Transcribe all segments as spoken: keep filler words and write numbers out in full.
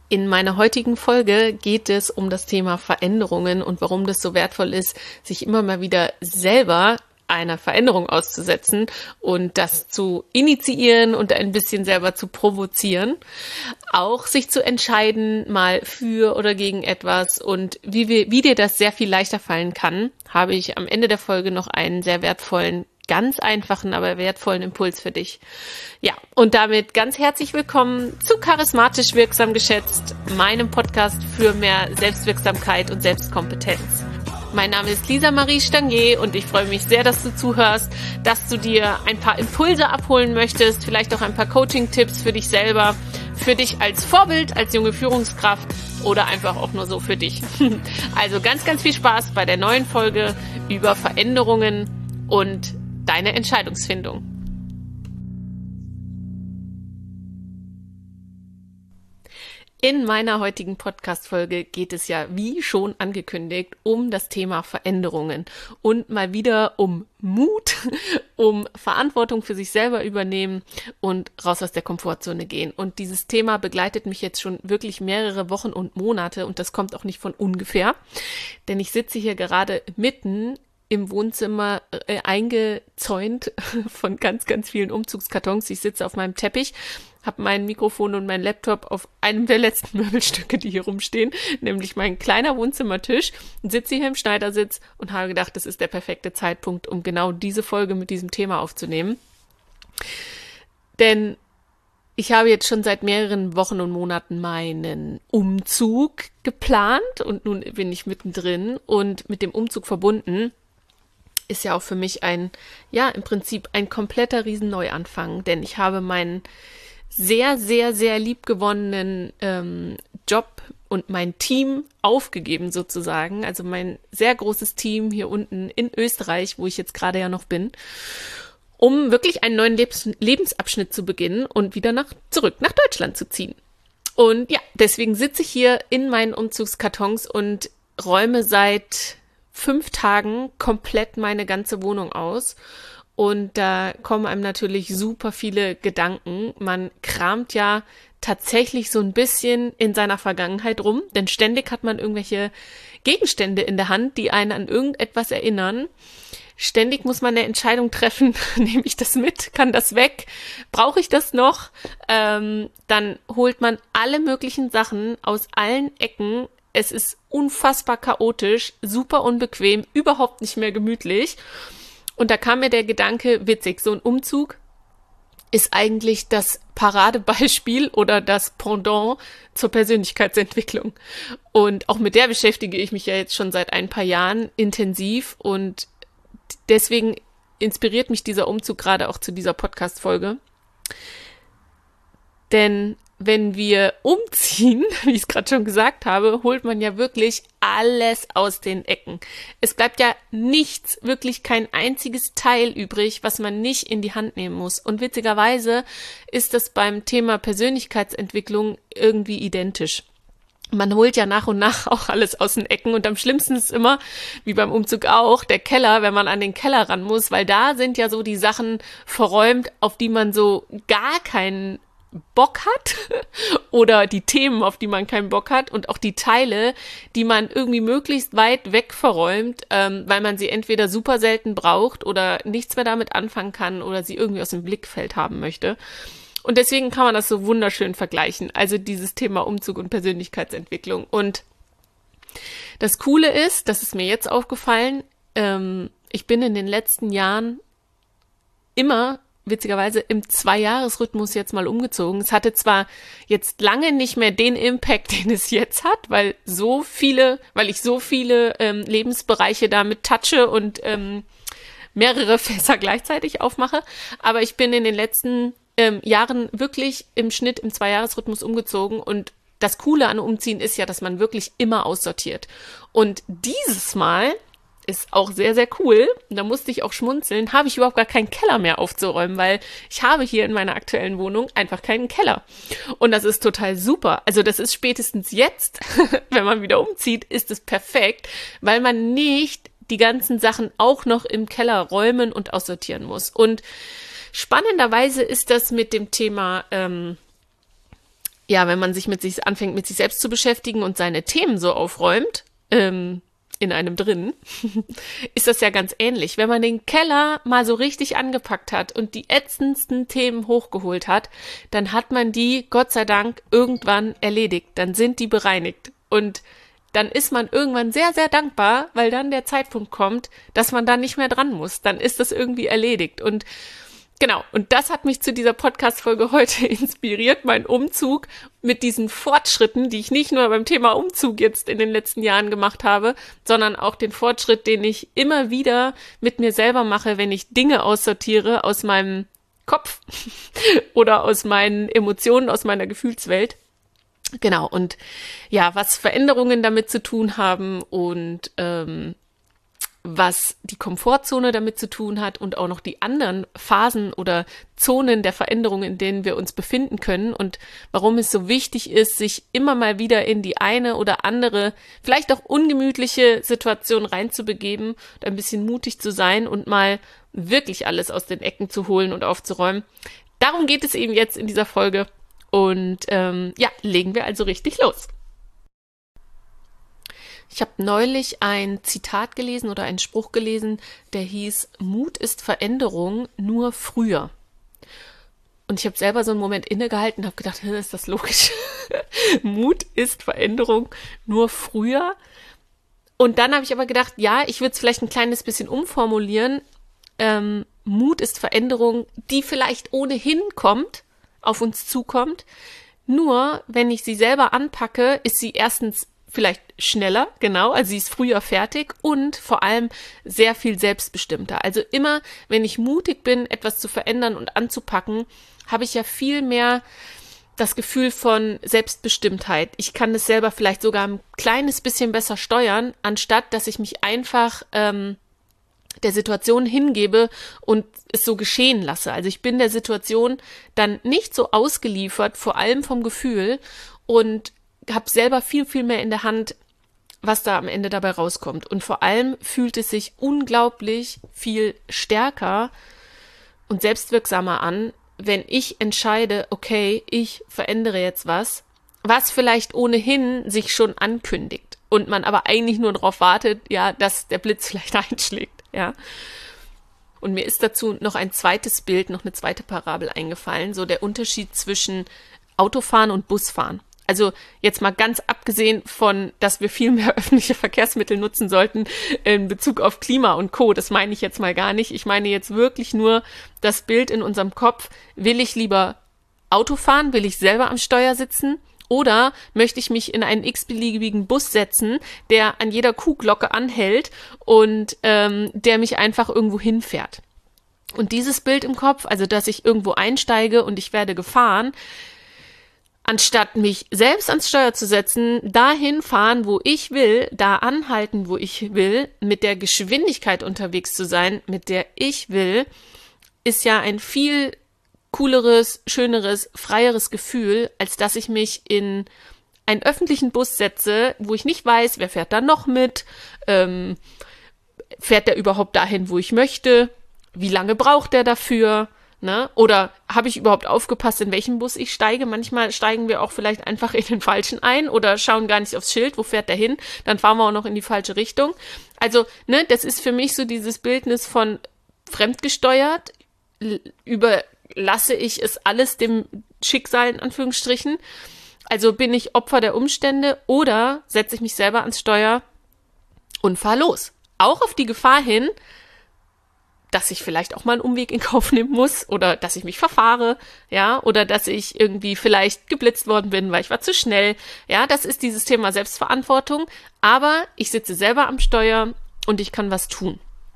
In meiner heutigen Folge geht es um das Thema Veränderungen und warum das so wertvoll ist, sich immer mal wieder selber einer Veränderung auszusetzen und das zu initiieren und ein bisschen selber zu provozieren. Auch sich zu entscheiden, mal für oder gegen etwas und wie, wir, wie dir das sehr viel leichter fallen kann, habe ich am Ende der Folge noch einen sehr wertvollen, ganz einfachen, aber wertvollen Impuls für dich. Ja, und damit ganz herzlich willkommen zu Charismatisch Wirksam Geschätzt, meinem Podcast für mehr Selbstwirksamkeit und Selbstkompetenz. Mein Name ist Lisa Marie Stangier und ich freue mich sehr, dass du zuhörst, dass du dir ein paar Impulse abholen möchtest, vielleicht auch ein paar Coaching-Tipps für dich selber, für dich als Vorbild, als junge Führungskraft oder einfach auch nur so für dich. Also ganz, ganz viel Spaß bei der neuen Folge über Veränderungen und deine Entscheidungsfindung. In meiner heutigen Podcast-Folge geht es ja, wie schon angekündigt, um das Thema Veränderungen und mal wieder um Mut, um Verantwortung für sich selber übernehmen und raus aus der Komfortzone gehen. Und dieses Thema begleitet mich jetzt schon wirklich mehrere Wochen und Monate und das kommt auch nicht von ungefähr, denn ich sitze hier gerade mitten im Wohnzimmer äh, eingezäunt von ganz, ganz vielen Umzugskartons. Ich sitze auf meinem Teppich, habe mein Mikrofon und mein Laptop auf einem der letzten Möbelstücke, die hier rumstehen, nämlich mein kleiner Wohnzimmertisch, und sitze hier im Schneidersitz und habe gedacht, das ist der perfekte Zeitpunkt, um genau diese Folge mit diesem Thema aufzunehmen. Denn ich habe jetzt schon seit mehreren Wochen und Monaten meinen Umzug geplant und nun bin ich mittendrin und mit dem Umzug verbunden ist ja auch für mich ein, ja, im Prinzip ein kompletter Riesenneuanfang, denn ich habe meinen sehr, sehr, sehr liebgewonnenen ähm, Job und mein Team aufgegeben sozusagen, also mein sehr großes Team hier unten in Österreich, wo ich jetzt gerade ja noch bin, um wirklich einen neuen Lebens- Lebensabschnitt zu beginnen und wieder nach zurück nach Deutschland zu ziehen. Und ja, deswegen sitze ich hier in meinen Umzugskartons und räume seit fünf Tagen komplett meine ganze Wohnung aus und da kommen einem natürlich super viele Gedanken. Man kramt ja tatsächlich so ein bisschen in seiner Vergangenheit rum, denn ständig hat man irgendwelche Gegenstände in der Hand, die einen an irgendetwas erinnern. Ständig muss man eine Entscheidung treffen, nehme ich das mit, kann das weg, brauche ich das noch? Ähm, dann holt man alle möglichen Sachen aus allen Ecken. Es ist unfassbar chaotisch, super unbequem, überhaupt nicht mehr gemütlich. Und da kam mir der Gedanke, witzig, so ein Umzug ist eigentlich das Paradebeispiel oder das Pendant zur Persönlichkeitsentwicklung. Und auch mit der beschäftige ich mich ja jetzt schon seit ein paar Jahren intensiv und deswegen inspiriert mich dieser Umzug gerade auch zu dieser Podcast-Folge. Denn wenn wir umziehen, wie ich es gerade schon gesagt habe, holt man ja wirklich alles aus den Ecken. Es bleibt ja nichts, wirklich kein einziges Teil übrig, was man nicht in die Hand nehmen muss. Und witzigerweise ist das beim Thema Persönlichkeitsentwicklung irgendwie identisch. Man holt ja nach und nach auch alles aus den Ecken und am schlimmsten ist immer, wie beim Umzug auch, der Keller, wenn man an den Keller ran muss, weil da sind ja so die Sachen verräumt, auf die man so gar keinen Bock hat oder die Themen, auf die man keinen Bock hat und auch die Teile, die man irgendwie möglichst weit weg verräumt, ähm, weil man sie entweder super selten braucht oder nichts mehr damit anfangen kann oder sie irgendwie aus dem Blickfeld haben möchte. Und deswegen kann man das so wunderschön vergleichen. Also dieses Thema Umzug und Persönlichkeitsentwicklung. Und das Coole ist, das ist mir jetzt aufgefallen, ähm, ich bin in den letzten Jahren immer witzigerweise im Zwei-Jahres-Rhythmus jetzt mal umgezogen. Es hatte zwar jetzt lange nicht mehr den Impact, den es jetzt hat, weil so viele, weil ich so viele ähm, Lebensbereiche damit touche und ähm, mehrere Fässer gleichzeitig aufmache, aber ich bin in den letzten ähm, Jahren wirklich im Schnitt im Zwei-Jahres-Rhythmus umgezogen und das Coole an Umziehen ist ja, dass man wirklich immer aussortiert. Und dieses Mal ist auch sehr, sehr cool. Da musste ich auch schmunzeln. Habe ich überhaupt gar keinen Keller mehr aufzuräumen, weil ich habe hier in meiner aktuellen Wohnung einfach keinen Keller. Und das ist total super. Also das ist spätestens jetzt, wenn man wieder umzieht, ist es perfekt, weil man nicht die ganzen Sachen auch noch im Keller räumen und aussortieren muss. Und spannenderweise ist das mit dem Thema ähm, ja, wenn man sich mit sich anfängt, mit sich selbst zu beschäftigen und seine Themen so aufräumt, ähm, in einem drin, ist das ja ganz ähnlich. Wenn man den Keller mal so richtig angepackt hat und die ätzendsten Themen hochgeholt hat, dann hat man die, Gott sei Dank, irgendwann erledigt. Dann sind die bereinigt. Und dann ist man irgendwann sehr, sehr dankbar, weil dann der Zeitpunkt kommt, dass man da nicht mehr dran muss. Dann ist das irgendwie erledigt. Und genau, und das hat mich zu dieser Podcast-Folge heute inspiriert, mein Umzug mit diesen Fortschritten, die ich nicht nur beim Thema Umzug jetzt in den letzten Jahren gemacht habe, sondern auch den Fortschritt, den ich immer wieder mit mir selber mache, wenn ich Dinge aussortiere aus meinem Kopf oder aus meinen Emotionen, aus meiner Gefühlswelt. Genau, und ja, was Veränderungen damit zu tun haben und ähm, was die Komfortzone damit zu tun hat und auch noch die anderen Phasen oder Zonen der Veränderung, in denen wir uns befinden können und warum es so wichtig ist, sich immer mal wieder in die eine oder andere, vielleicht auch ungemütliche Situation reinzubegeben und ein bisschen mutig zu sein und mal wirklich alles aus den Ecken zu holen und aufzuräumen. Darum geht es eben jetzt in dieser Folge und ähm, ja, legen wir also richtig los. Ich habe neulich ein Zitat gelesen oder einen Spruch gelesen, der hieß, Mut ist Veränderung, nur früher. Und ich habe selber so einen Moment innegehalten und habe gedacht, ist das logisch? Mut ist Veränderung, nur früher. Und dann habe ich aber gedacht, ja, ich würde es vielleicht ein kleines bisschen umformulieren. Ähm, Mut ist Veränderung, die vielleicht ohnehin kommt, auf uns zukommt. Nur, wenn ich sie selber anpacke, ist sie erstens vielleicht schneller, genau, also sie ist früher fertig und vor allem sehr viel selbstbestimmter. Also immer, wenn ich mutig bin, etwas zu verändern und anzupacken, habe ich ja viel mehr das Gefühl von Selbstbestimmtheit. Ich kann es selber vielleicht sogar ein kleines bisschen besser steuern, anstatt dass ich mich einfach ähm, der Situation hingebe und es so geschehen lasse. Also ich bin der Situation dann nicht so ausgeliefert, vor allem vom Gefühl, und habe selber viel, viel mehr in der Hand, was da am Ende dabei rauskommt. Und vor allem fühlt es sich unglaublich viel stärker und selbstwirksamer an, wenn ich entscheide, okay, ich verändere jetzt was, was vielleicht ohnehin sich schon ankündigt und man aber eigentlich nur darauf wartet, ja, dass der Blitz vielleicht einschlägt, ja. Und mir ist dazu noch ein zweites Bild, noch eine zweite Parabel eingefallen, so der Unterschied zwischen Autofahren und Busfahren. Also jetzt mal ganz abgesehen von, dass wir viel mehr öffentliche Verkehrsmittel nutzen sollten in Bezug auf Klima und Co. Das meine ich jetzt mal gar nicht. Ich meine jetzt wirklich nur das Bild in unserem Kopf. Will ich lieber Auto fahren? Will ich selber am Steuer sitzen? Oder möchte ich mich in einen x-beliebigen Bus setzen, der an jeder Kuhglocke anhält und ähm, der mich einfach irgendwo hinfährt? Und dieses Bild im Kopf, also dass ich irgendwo einsteige und ich werde gefahren, anstatt mich selbst ans Steuer zu setzen, dahin fahren, wo ich will, da anhalten, wo ich will, mit der Geschwindigkeit unterwegs zu sein, mit der ich will, ist ja ein viel cooleres, schöneres, freieres Gefühl, als dass ich mich in einen öffentlichen Bus setze, wo ich nicht weiß, wer fährt da noch mit, ähm, fährt der überhaupt dahin, wo ich möchte, wie lange braucht der dafür, ne? Oder habe ich überhaupt aufgepasst, in welchen Bus ich steige? Manchmal steigen wir auch vielleicht einfach in den falschen ein oder schauen gar nicht aufs Schild, wo fährt der hin? Dann fahren wir auch noch in die falsche Richtung. Also, ne, das ist für mich so dieses Bildnis von fremdgesteuert, überlasse ich es alles dem Schicksal in Anführungsstrichen. Also bin ich Opfer der Umstände oder setze ich mich selber ans Steuer und fahre los. Auch auf die Gefahr hin, dass ich vielleicht auch mal einen Umweg in Kauf nehmen muss oder dass ich mich verfahre, ja, oder dass ich irgendwie vielleicht geblitzt worden bin, weil ich war zu schnell. Ja, das ist dieses Thema Selbstverantwortung, aber ich sitze selber am Steuer und ich kann was tun.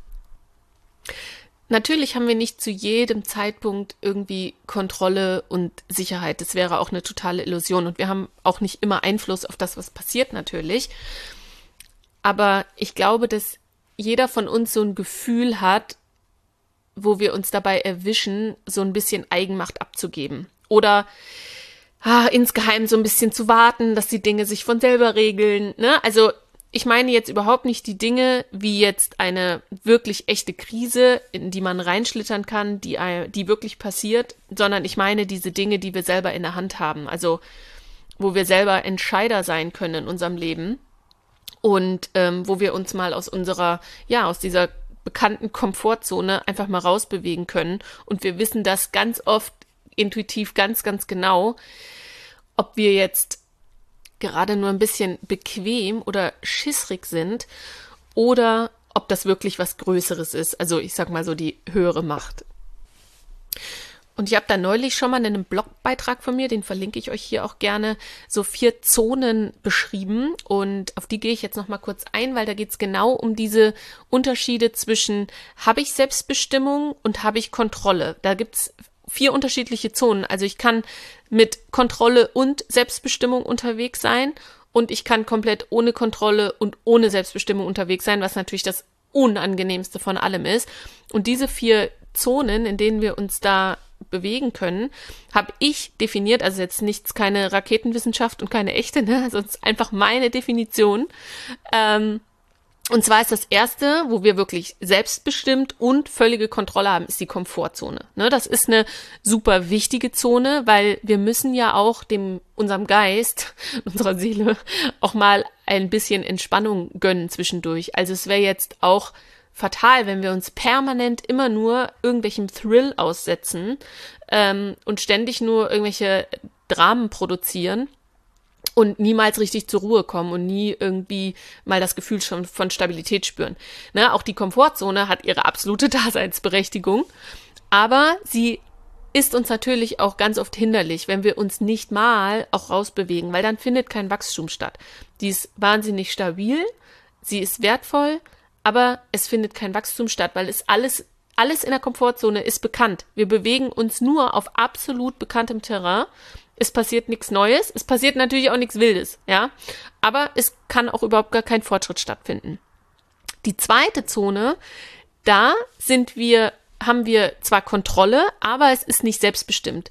Natürlich haben wir nicht zu jedem Zeitpunkt irgendwie Kontrolle und Sicherheit. Das wäre auch eine totale Illusion und wir haben auch nicht immer Einfluss auf das, was passiert natürlich. Aber ich glaube, dass jeder von uns so ein Gefühl hat, wo wir uns dabei erwischen, so ein bisschen Eigenmacht abzugeben. Oder ah, insgeheim so ein bisschen zu warten, dass die Dinge sich von selber regeln. Ne? Also ich meine jetzt überhaupt nicht die Dinge wie jetzt eine wirklich echte Krise, in die man reinschlittern kann, die, die wirklich passiert, sondern ich meine diese Dinge, die wir selber in der Hand haben. Also wo wir selber Entscheider sein können in unserem Leben und ähm, wo wir uns mal aus unserer, ja, aus dieser bekannten Komfortzone einfach mal rausbewegen können. Und wir wissen das ganz oft intuitiv ganz, ganz genau, ob wir jetzt gerade nur ein bisschen bequem oder schissrig sind oder ob das wirklich was Größeres ist. Also ich sag mal so die höhere Macht. Und ich habe da neulich schon mal in einem Blogbeitrag von mir, den verlinke ich euch hier auch gerne, so vier Zonen beschrieben. Und auf die gehe ich jetzt noch mal kurz ein, weil da geht es genau um diese Unterschiede zwischen, habe ich Selbstbestimmung und habe ich Kontrolle. Da gibt es vier unterschiedliche Zonen. Also ich kann mit Kontrolle und Selbstbestimmung unterwegs sein und ich kann komplett ohne Kontrolle und ohne Selbstbestimmung unterwegs sein, was natürlich das Unangenehmste von allem ist. Und diese vier Zonen, in denen wir uns da bewegen können, habe ich definiert, also jetzt nichts, keine Raketenwissenschaft und keine echte, ne, also es ist einfach meine Definition. Ähm, und zwar ist das erste, wo wir wirklich selbstbestimmt und völlige Kontrolle haben, ist die Komfortzone. Ne, das ist eine super wichtige Zone, weil wir müssen ja auch dem, unserem Geist, unserer Seele auch mal ein bisschen Entspannung gönnen zwischendurch. Also es wäre jetzt auch fatal, wenn wir uns permanent immer nur irgendwelchem Thrill aussetzen ähm, und ständig nur irgendwelche Dramen produzieren und niemals richtig zur Ruhe kommen und nie irgendwie mal das Gefühl schon von Stabilität spüren. Ne, auch die Komfortzone hat ihre absolute Daseinsberechtigung, aber sie ist uns natürlich auch ganz oft hinderlich, wenn wir uns nicht mal auch rausbewegen, weil dann findet kein Wachstum statt. Die ist wahnsinnig stabil, sie ist wertvoll, aber es findet kein Wachstum statt, weil es alles, alles in der Komfortzone ist bekannt. Wir bewegen uns nur auf absolut bekanntem Terrain. Es passiert nichts Neues. Es passiert natürlich auch nichts Wildes, ja. Aber es kann auch überhaupt gar kein Fortschritt stattfinden. Die zweite Zone, da sind wir, haben wir zwar Kontrolle, aber es ist nicht selbstbestimmt.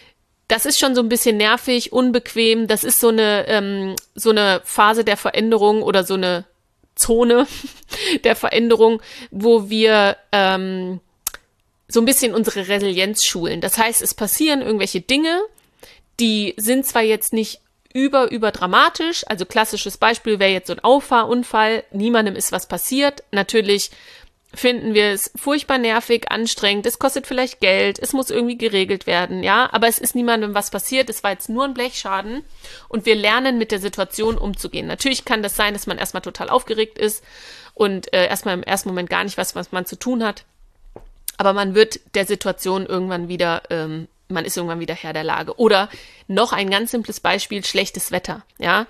Das ist schon so ein bisschen nervig, unbequem. Das ist so eine, ähm, so eine Phase der Veränderung oder so eine Zone der Veränderung, wo wir ähm, so ein bisschen unsere Resilienz schulen. Das heißt, es passieren irgendwelche Dinge, die sind zwar jetzt nicht über, über dramatisch, also klassisches Beispiel wäre jetzt so ein Auffahrunfall, niemandem ist was passiert, natürlich finden wir es furchtbar nervig, anstrengend, es kostet vielleicht Geld, es muss irgendwie geregelt werden, ja, aber es ist niemandem was passiert, es war jetzt nur ein Blechschaden und wir lernen mit der Situation umzugehen. Natürlich kann das sein, dass man erstmal total aufgeregt ist und äh, erstmal im ersten Moment gar nicht weiß, was man zu tun hat, aber man wird der Situation irgendwann wieder, ähm, man ist irgendwann wieder Herr der Lage. Oder noch ein ganz simples Beispiel, schlechtes Wetter, ja.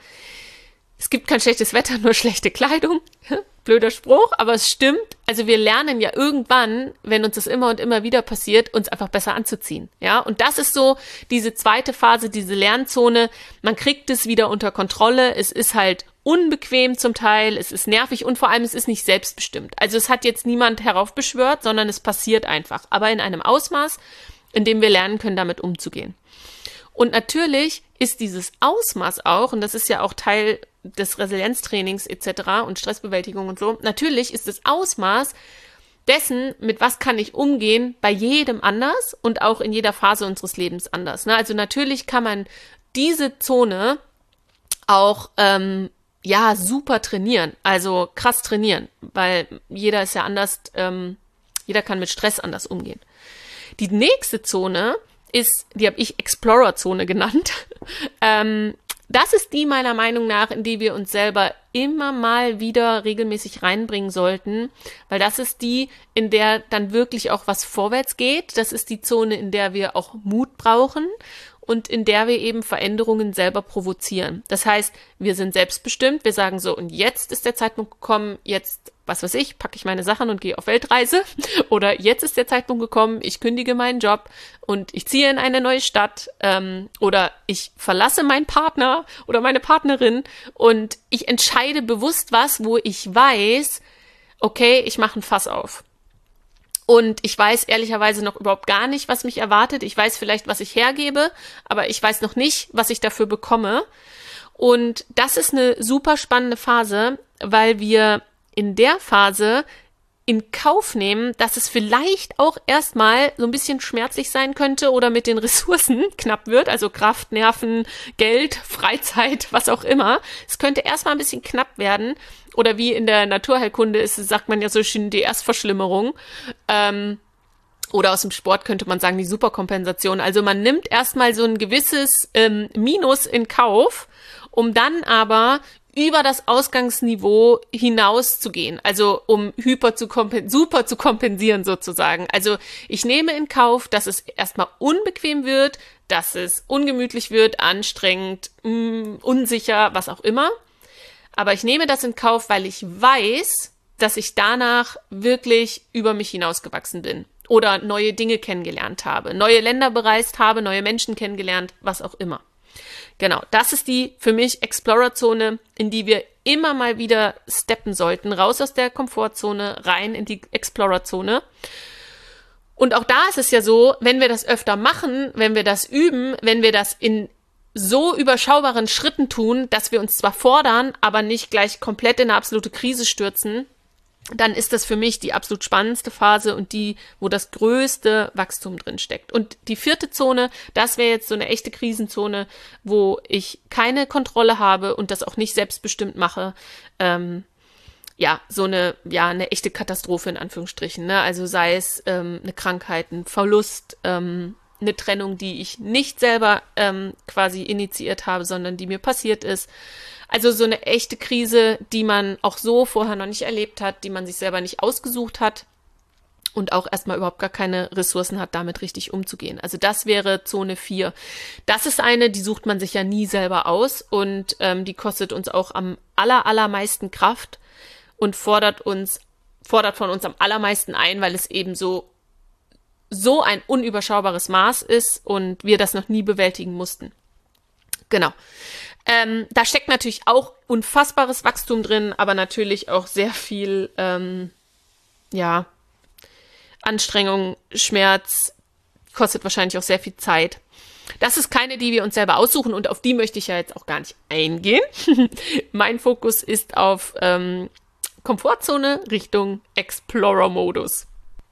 Es gibt kein schlechtes Wetter, nur schlechte Kleidung. Blöder Spruch, aber es stimmt. Also wir lernen ja irgendwann, wenn uns das immer und immer wieder passiert, uns einfach besser anzuziehen. Ja, und das ist so diese zweite Phase, diese Lernzone. Man kriegt es wieder unter Kontrolle. Es ist halt unbequem zum Teil, es ist nervig und vor allem es ist nicht selbstbestimmt. Also es hat jetzt niemand heraufbeschwört, sondern es passiert einfach. Aber in einem Ausmaß, in dem wir lernen können, damit umzugehen. Und natürlich ist dieses Ausmaß auch, und das ist ja auch Teil des Resilienztrainings et cetera und Stressbewältigung und so, natürlich ist das Ausmaß dessen, mit was kann ich umgehen, bei jedem anders und auch in jeder Phase unseres Lebens anders. Ne? Also natürlich kann man diese Zone auch ähm, ja super trainieren, also krass trainieren, weil jeder ist ja anders, ähm, jeder kann mit Stress anders umgehen. Die nächste Zone ist, die habe ich Explorer-Zone genannt. ähm, das ist die meiner Meinung nach, in die wir uns selber immer mal wieder regelmäßig reinbringen sollten, weil das ist die, in der dann wirklich auch was vorwärts geht. Das ist die Zone, in der wir auch Mut brauchen und in der wir eben Veränderungen selber provozieren. Das heißt, wir sind selbstbestimmt, wir sagen so, und jetzt ist der Zeitpunkt gekommen, jetzt, was weiß ich, packe ich meine Sachen und gehe auf Weltreise. Oder jetzt ist der Zeitpunkt gekommen, ich kündige meinen Job und ich ziehe in eine neue Stadt. Ähm, oder ich verlasse meinen Partner oder meine Partnerin und ich entscheide bewusst was, wo ich weiß, okay, ich mache ein Fass auf. Und ich weiß ehrlicherweise noch überhaupt gar nicht, was mich erwartet. Ich weiß vielleicht, was ich hergebe, aber ich weiß noch nicht, was ich dafür bekomme. Und das ist eine super spannende Phase, weil wir in der Phase in Kauf nehmen, dass es vielleicht auch erstmal so ein bisschen schmerzlich sein könnte oder mit den Ressourcen knapp wird, also Kraft, Nerven, Geld, Freizeit, was auch immer. Es könnte erstmal ein bisschen knapp werden oder wie in der Naturheilkunde ist, sagt man ja so schön die Erstverschlimmerung. Ähm, oder aus dem Sport könnte man sagen die Superkompensation. Also man nimmt erstmal so ein gewisses ähm, Minus in Kauf, um dann aber über das Ausgangsniveau hinaus zu gehen, also um hyper zu kompen- super zu kompensieren sozusagen. Also ich nehme in Kauf, dass es erstmal unbequem wird, dass es ungemütlich wird, anstrengend, mh, unsicher, was auch immer. Aber ich nehme das in Kauf, weil ich weiß, dass ich danach wirklich über mich hinausgewachsen bin oder neue Dinge kennengelernt habe, neue Länder bereist habe, neue Menschen kennengelernt, was auch immer. Genau, das ist die für mich Explorer-Zone, in die wir immer mal wieder steppen sollten. Raus aus der Komfortzone, rein in die Explorer-Zone. Und auch da ist es ja so, wenn wir das öfter machen, wenn wir das üben, wenn wir das in so überschaubaren Schritten tun, dass wir uns zwar fordern, aber nicht gleich komplett in eine absolute Krise stürzen, dann ist das für mich die absolut spannendste Phase und die, wo das größte Wachstum drin steckt. Und die vierte Zone, das wäre jetzt so eine echte Krisenzone, wo ich keine Kontrolle habe und das auch nicht selbstbestimmt mache. Ähm, ja, so eine, ja, eine echte Katastrophe in Anführungsstrichen, ne? Also sei es ähm, eine Krankheit, ein Verlust, ähm, eine Trennung, die ich nicht selber ähm, quasi initiiert habe, sondern die mir passiert ist. Also so eine echte Krise, die man auch so vorher noch nicht erlebt hat, die man sich selber nicht ausgesucht hat und auch erstmal überhaupt gar keine Ressourcen hat, damit richtig umzugehen. Also das wäre Zone vier. Das ist eine, die sucht man sich ja nie selber aus und ähm, die kostet uns auch am aller, allermeisten Kraft und fordert uns, fordert von uns am allermeisten ein, weil es eben so so ein unüberschaubares Maß ist und wir das noch nie bewältigen mussten. Genau. Ähm, da steckt natürlich auch unfassbares Wachstum drin, aber natürlich auch sehr viel, ähm, ja, Anstrengung, Schmerz, kostet wahrscheinlich auch sehr viel Zeit. Das ist keine, die wir uns selber aussuchen und auf die möchte ich ja jetzt auch gar nicht eingehen. Mein Fokus ist auf ähm, Komfortzone Richtung Explorer-Modus.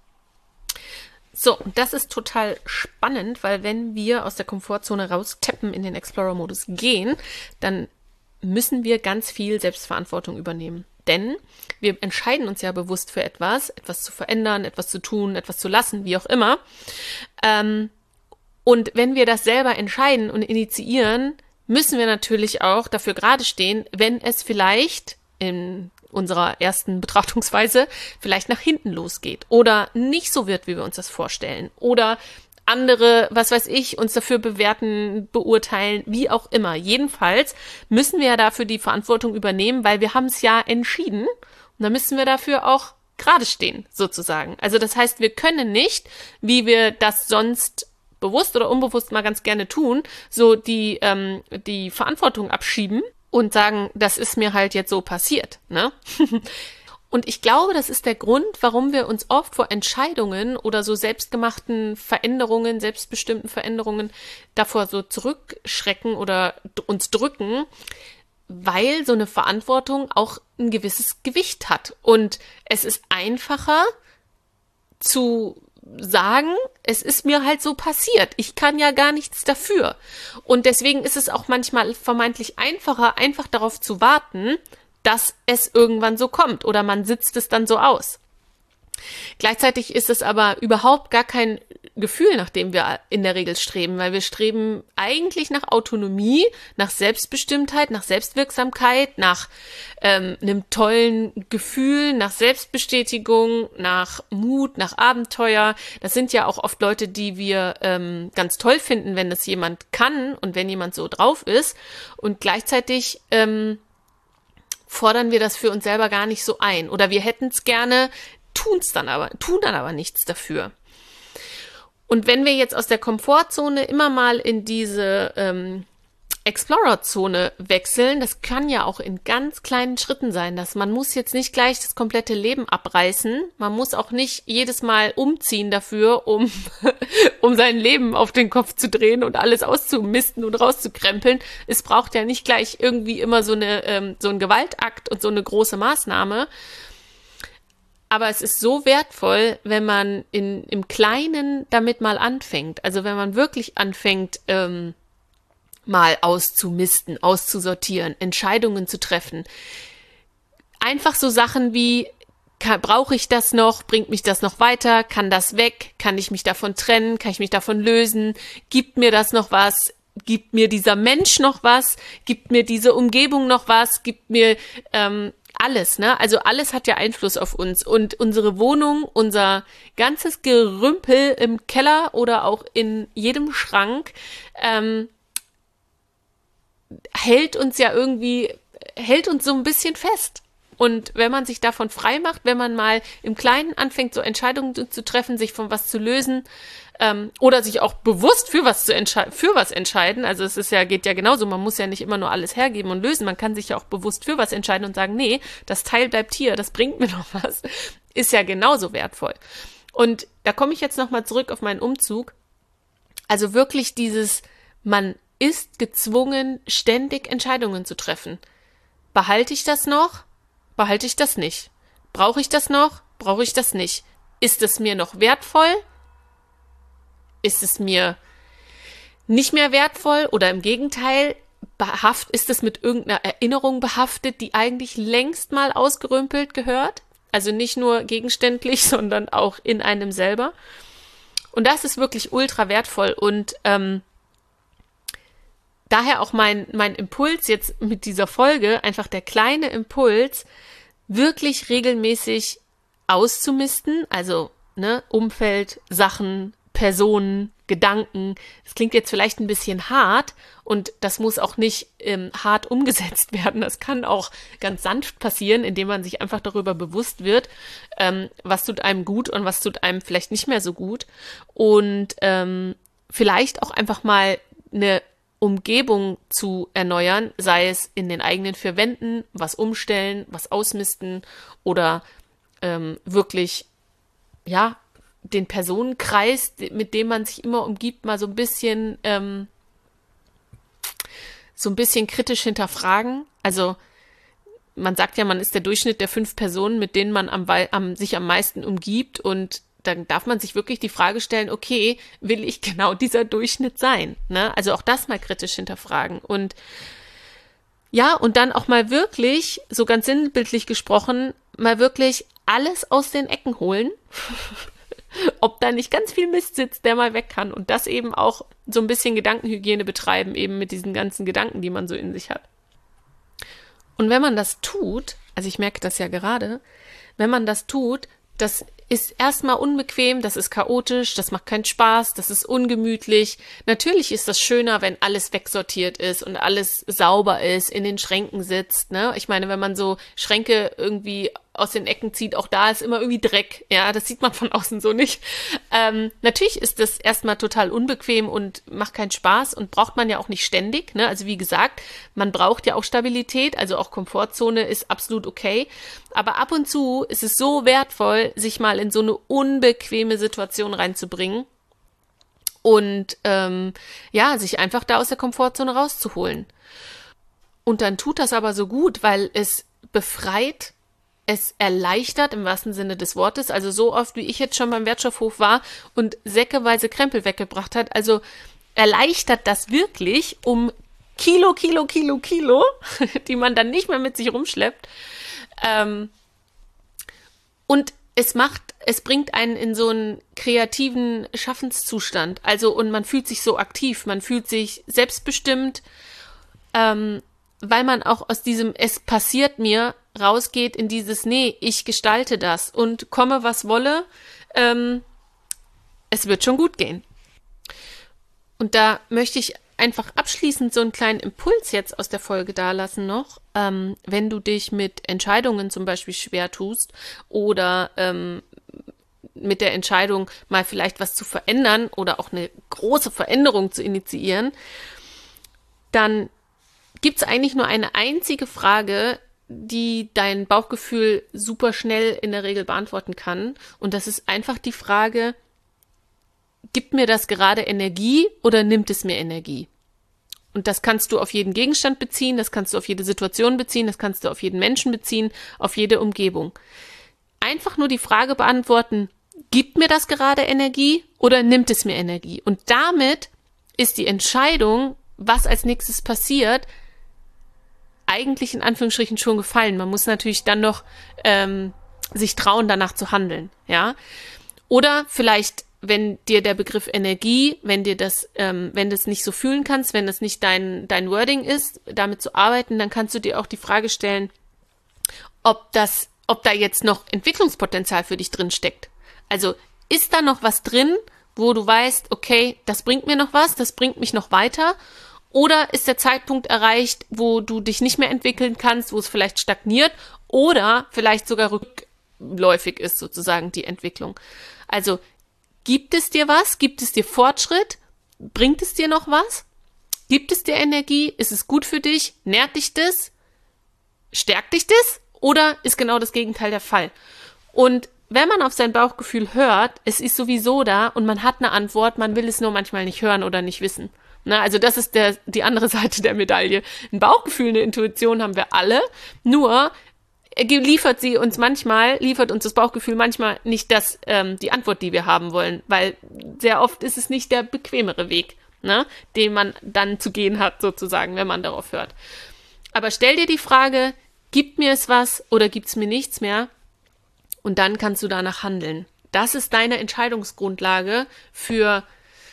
So, und das ist total spannend, weil wenn wir aus der Komfortzone raustappen in den Explorer-Modus gehen, dann müssen wir ganz viel Selbstverantwortung übernehmen. Denn wir entscheiden uns ja bewusst für etwas, etwas zu verändern, etwas zu tun, etwas zu lassen, wie auch immer. Ähm, und wenn wir das selber entscheiden und initiieren, müssen wir natürlich auch dafür gerade stehen, wenn es vielleicht in unserer ersten Betrachtungsweise vielleicht nach hinten losgeht oder nicht so wird, wie wir uns das vorstellen oder andere, was weiß ich, uns dafür bewerten, beurteilen, wie auch immer. Jedenfalls müssen wir ja dafür die Verantwortung übernehmen, weil wir haben es ja entschieden und dann müssen wir dafür auch gerade stehen, sozusagen. Also das heißt, wir können nicht, wie wir das sonst bewusst oder unbewusst mal ganz gerne tun, so die, ähm, die Verantwortung abschieben und sagen, das ist mir halt jetzt so passiert, ne? Und ich glaube, das ist der Grund, warum wir uns oft vor Entscheidungen oder so selbstgemachten Veränderungen, selbstbestimmten Veränderungen davor so zurückschrecken oder uns drücken, weil so eine Verantwortung auch ein gewisses Gewicht hat. Und es ist einfacher zu sagen, es ist mir halt so passiert. Ich kann ja gar nichts dafür. Und deswegen ist es auch manchmal vermeintlich einfacher, einfach darauf zu warten, dass es irgendwann so kommt oder man sitzt es dann so aus. Gleichzeitig ist es aber überhaupt gar kein Gefühl, nach dem wir in der Regel streben, weil wir streben eigentlich nach Autonomie, nach Selbstbestimmtheit, nach Selbstwirksamkeit, nach ähm, einem tollen Gefühl, nach Selbstbestätigung, nach Mut, nach Abenteuer. Das sind ja auch oft Leute, die wir ähm, ganz toll finden, wenn das jemand kann und wenn jemand so drauf ist. Und gleichzeitig ähm, fordern wir das für uns selber gar nicht so ein. Oder wir hätten es gerne, tun's dann aber, tun dann aber nichts dafür. Und wenn wir jetzt aus der Komfortzone immer mal in diese ähm, Explorer-Zone wechseln, das kann ja auch in ganz kleinen Schritten sein, dass man muss jetzt nicht gleich das komplette Leben abreißen, man muss auch nicht jedes Mal umziehen dafür, um, um sein Leben auf den Kopf zu drehen und alles auszumisten und rauszukrempeln. Es braucht ja nicht gleich irgendwie immer so eine ähm, so ein Gewaltakt und so eine große Maßnahme. Aber es ist so wertvoll, wenn man in, im Kleinen damit mal anfängt. Also wenn man wirklich anfängt, ähm, mal auszumisten, auszusortieren, Entscheidungen zu treffen. Einfach so Sachen wie, brauche ich das noch? Bringt mich das noch weiter? Kann das weg? Kann ich mich davon trennen? Kann ich mich davon lösen? Gibt mir das noch was? Gibt mir dieser Mensch noch was? Gibt mir diese Umgebung noch was? Gibt mir ähm, alles, ne? Also alles hat ja Einfluss auf uns. Und unsere Wohnung, unser ganzes Gerümpel im Keller oder auch in jedem Schrank ähm, hält uns ja irgendwie, hält uns so ein bisschen fest. Und wenn man sich davon frei macht, wenn man mal im Kleinen anfängt, so Entscheidungen zu treffen, sich von was zu lösen ähm, oder sich auch bewusst für was zu entscheiden, für was entscheiden, also es ist ja, geht ja genauso, man muss ja nicht immer nur alles hergeben und lösen, man kann sich ja auch bewusst für was entscheiden und sagen, nee, das Teil bleibt hier, das bringt mir noch was, ist ja genauso wertvoll. Und da komme ich jetzt nochmal zurück auf meinen Umzug. Also wirklich dieses, man ist gezwungen, ständig Entscheidungen zu treffen. Behalte ich das noch? Behalte ich das nicht? Brauche ich das noch? Brauche ich das nicht? Ist es mir noch wertvoll? Ist es mir nicht mehr wertvoll? Oder im Gegenteil, behaft, ist es mit irgendeiner Erinnerung behaftet, die eigentlich längst mal ausgerümpelt gehört? Also nicht nur gegenständlich, sondern auch in einem selber. Und das ist wirklich ultra wertvoll. Und ähm, daher auch mein, mein Impuls jetzt mit dieser Folge, einfach der kleine Impuls, wirklich regelmäßig auszumisten, also ne, Umfeld, Sachen, Personen, Gedanken. Das klingt jetzt vielleicht ein bisschen hart und das muss auch nicht ähm, hart umgesetzt werden. Das kann auch ganz sanft passieren, indem man sich einfach darüber bewusst wird, ähm, was tut einem gut und was tut einem vielleicht nicht mehr so gut. Und ähm, vielleicht auch einfach mal eine Umgebung zu erneuern, sei es in den eigenen vier Wänden, was umstellen, was ausmisten oder ähm, wirklich, ja, den Personenkreis, mit dem man sich immer umgibt, mal so ein bisschen, ähm, so ein bisschen kritisch hinterfragen. Also man sagt ja, man ist der Durchschnitt der fünf Personen, mit denen man am, am, sich am meisten umgibt und dann darf man sich wirklich die Frage stellen, okay, will ich genau dieser Durchschnitt sein? Ne? Also auch das mal kritisch hinterfragen. Und ja, und dann auch mal wirklich, so ganz sinnbildlich gesprochen, mal wirklich alles aus den Ecken holen, ob da nicht ganz viel Mist sitzt, der mal weg kann. Und das eben auch so ein bisschen Gedankenhygiene betreiben, eben mit diesen ganzen Gedanken, die man so in sich hat. Und wenn man das tut, also ich merke das ja gerade, wenn man das tut, das ist erstmal unbequem, das ist chaotisch, das macht keinen Spaß, das ist ungemütlich. Natürlich ist das schöner, wenn alles wegsortiert ist und alles sauber ist, in den Schränken sitzt, ne? Ich meine, wenn man so Schränke irgendwie aus den Ecken zieht, auch da ist immer irgendwie Dreck, ja, das sieht man von außen so nicht. Ähm, natürlich ist das erstmal total unbequem und macht keinen Spaß und braucht man ja auch nicht ständig, ne? Also wie gesagt, man braucht ja auch Stabilität, also auch Komfortzone ist absolut okay, aber ab und zu ist es so wertvoll, sich mal in so eine unbequeme Situation reinzubringen und ähm, ja, sich einfach da aus der Komfortzone rauszuholen. Und dann tut das aber so gut, weil es befreit, es erleichtert im wahrsten Sinne des Wortes, also so oft, wie ich jetzt schon beim Wertstoffhof war und säckeweise Krempel weggebracht hat, also erleichtert das wirklich um Kilo, Kilo, Kilo, Kilo, die man dann nicht mehr mit sich rumschleppt. Ähm, und es macht, es bringt einen in so einen kreativen Schaffenszustand, also und man fühlt sich so aktiv, man fühlt sich selbstbestimmt, ähm, weil man auch aus diesem es passiert mir rausgeht in dieses nee, ich gestalte das und komme, was wolle, ähm, es wird schon gut gehen. Und da möchte ich einfach abschließend so einen kleinen Impuls jetzt aus der Folge dalassen noch, ähm, wenn du dich mit Entscheidungen zum Beispiel schwer tust oder ähm, mit der Entscheidung mal vielleicht was zu verändern oder auch eine große Veränderung zu initiieren, dann gibt es eigentlich nur eine einzige Frage, die dein Bauchgefühl super schnell in der Regel beantworten kann. Und das ist einfach die Frage, gibt mir das gerade Energie oder nimmt es mir Energie? Und das kannst du auf jeden Gegenstand beziehen, das kannst du auf jede Situation beziehen, das kannst du auf jeden Menschen beziehen, auf jede Umgebung. einfach nur die Frage beantworten, gibt mir das gerade Energie oder nimmt es mir Energie? Und damit ist die Entscheidung, was als nächstes passiert, eigentlich in Anführungsstrichen schon gefallen. Man muss natürlich dann noch ähm, sich trauen, danach zu handeln, ja. Oder vielleicht, wenn dir der Begriff Energie, wenn dir das, ähm, wenn du es nicht so fühlen kannst, wenn das nicht dein dein Wording ist, damit zu arbeiten, dann kannst du dir auch die Frage stellen, ob das, ob da jetzt noch Entwicklungspotenzial für dich drin steckt. Also ist da noch was drin, wo du weißt, okay, das bringt mir noch was, das bringt mich noch weiter? Oder ist der Zeitpunkt erreicht, wo du dich nicht mehr entwickeln kannst, wo es vielleicht stagniert oder vielleicht sogar rückläufig ist sozusagen die Entwicklung? Also gibt es dir was? Gibt es dir Fortschritt? Bringt es dir noch was? Gibt es dir Energie? Ist es gut für dich? Nährt dich das? Stärkt dich das? Oder ist genau das Gegenteil der Fall? Und wenn man auf sein Bauchgefühl hört, es ist sowieso da und man hat eine Antwort, man will es nur manchmal nicht hören oder nicht wissen. Na, also das ist der, die andere Seite der Medaille. Ein Bauchgefühl, eine Intuition haben wir alle, nur liefert sie uns manchmal, liefert uns das Bauchgefühl manchmal nicht das, ähm, die Antwort, die wir haben wollen, weil sehr oft ist es nicht der bequemere Weg, ne, den man dann zu gehen hat, sozusagen, wenn man darauf hört. Aber stell dir die Frage, gibt mir es was oder gibt es mir nichts mehr? Und dann kannst du danach handeln. Das ist deine Entscheidungsgrundlage für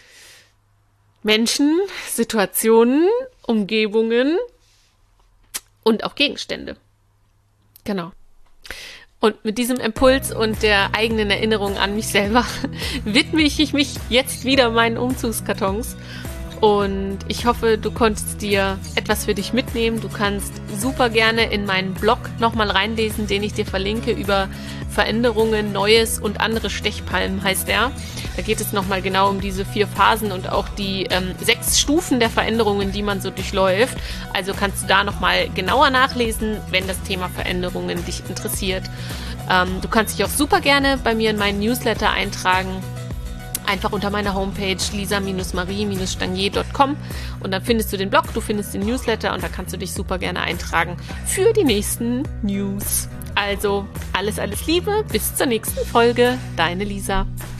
Menschen, Situationen, Umgebungen und auch Gegenstände. Genau. Und mit diesem Impuls und der eigenen Erinnerung an mich selber widme ich mich jetzt wieder meinen Umzugskartons. Und ich hoffe, du konntest dir etwas für dich mitnehmen. Du kannst super gerne in meinen Blog nochmal reinlesen, den ich dir verlinke, über Veränderungen, Neues und andere Stechpalmen heißt der. Da geht es nochmal genau um diese vier Phasen und auch die ähm, sechs Stufen der Veränderungen, die man so durchläuft. Also kannst du da nochmal genauer nachlesen, wenn das Thema Veränderungen dich interessiert. Ähm, du kannst dich auch super gerne bei mir in meinen Newsletter eintragen. Einfach unter meiner Homepage lisa marie stangier punkt com und dann findest du den Blog, du findest den Newsletter und da kannst du dich super gerne eintragen für die nächsten News. Also alles, alles Liebe, bis zur nächsten Folge, deine Lisa.